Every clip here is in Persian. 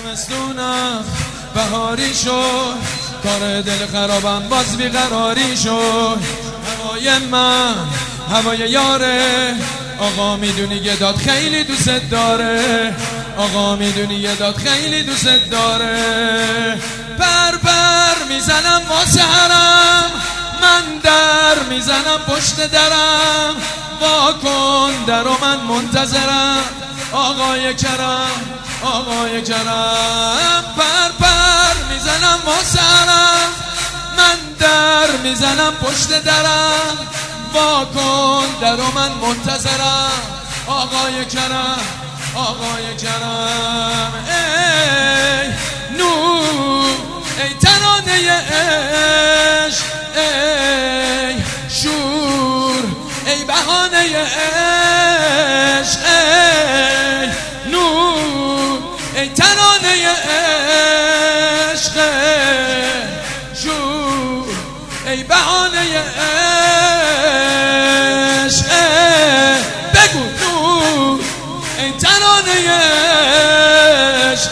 زمستونم بهاری شد، کار دل خرابم باز بیقراری شد. هوای من هوای یاره، آقا میدونی یه داد خیلی دوست داره، آقا میدونی یه داد خیلی دوست داره. پر میزنم واسه حرم، من در میزنم پشت درم، وا کن درو من منتظرم. آقای کرم آقای کرم، پر میزنم واسه حرم، من در میزنم پشت درم، وا کن درو من منتظرم. آقای کرم آقای کرم، ای نور ای ترانه عشق، ای شور ای بهانه عشق، ای نور ای ترانه عشق، شور ای بهانه عشق، بگو نور ای ترانه عشق،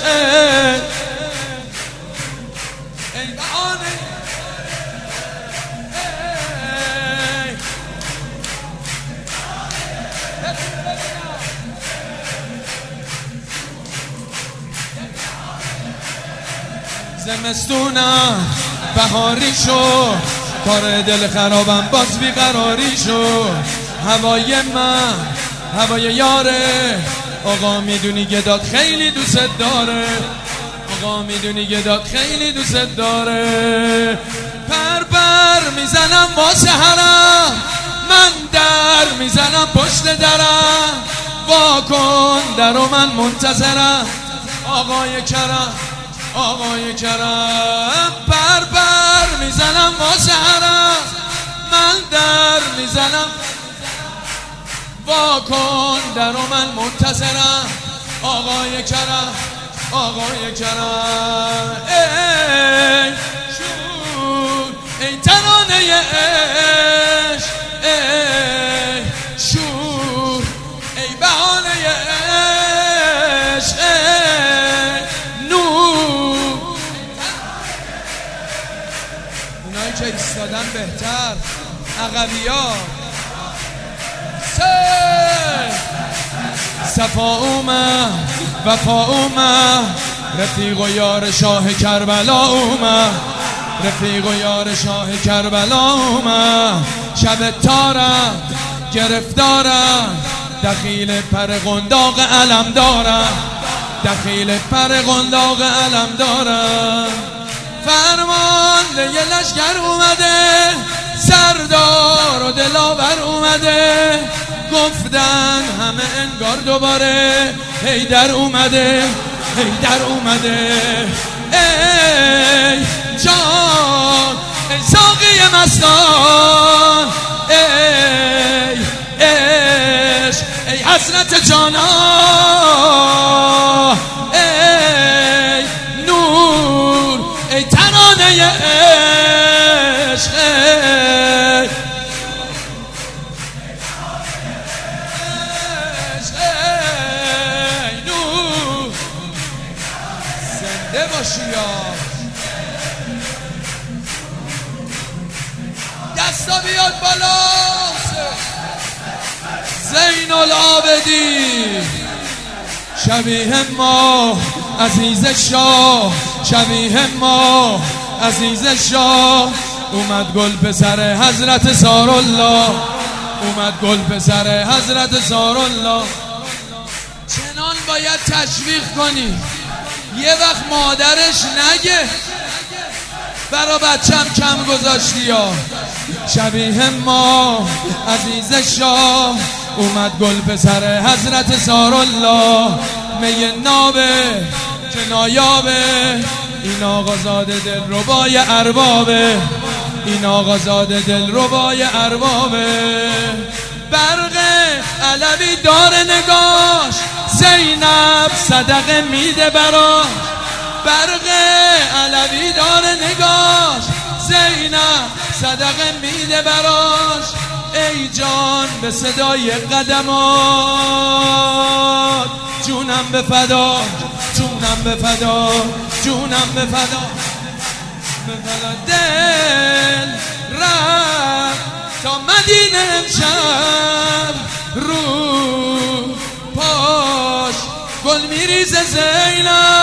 ای بهانه زمستونم بهاری شد، کار دل خرابم باز بیقراری شد. هوای من هوای یاره، آقا میدونی یه داد خیلی دوست داره، آقا میدونی یه داد خیلی دوست داره. پر میزنم واسه حرم، من در میزنم پشت درم، وا کن درو من منتظرم. آقای کرم آقای کرم، پر میزنم واسه حرم، من در میزنم، وا کن درو من منتظرم. آقای کرم آقای کرم، ای شور ای ترانه عشق، ای شور ای بهانه عشق، ای نور. اونایی که ایستادن بهتر، عقبی‌ها صفا اومد وفا اومد، رفیق و یار شاه کربلا اومد، رفیق و یار شاه کربلا اومد. شب تارم گرفتارم، دخیل پر قنداق علم دارم، دخیل پر قنداق علم دارم. فرمانده یه لشکر اومده، سردار و دلاور اومده، گفتن همه انگار دوباره حیدر اومده، حیدر اومده. ای جان ای ساقی مستان، ای عشق ای حسرت جانان، ای نور ای ترانه عشق، زنده باشی یا دستا بیاد بالا. زین العابدین شبیه ما عزیز شاه، شبیه ما عزیز شاه. اومد گل پسر حضرت زارالله، اومد گل پسر حضرت زارالله. چنان باید تشویق کنی یه وقت مادرش نگه برا بچم کم گذاشتی یا. شبیه ما عزیز شاه، اومد گل پسر حضرت زارالله. می نابه که نایابه، این آقازاده دل ربای اربابه، این آقازاده دل ربای اربابه. برق علوی دار نگاش، زینب صدقه میده براش. برق علوی دار نگاش، زینب صدقه میده براش. ای جان به صدای قدمات، جونم به فدا، جونم جونم به فدا، جونم به فدا، به فدا. دل رفت تا مدینه امشب، رو پاش گل میریزه زینب.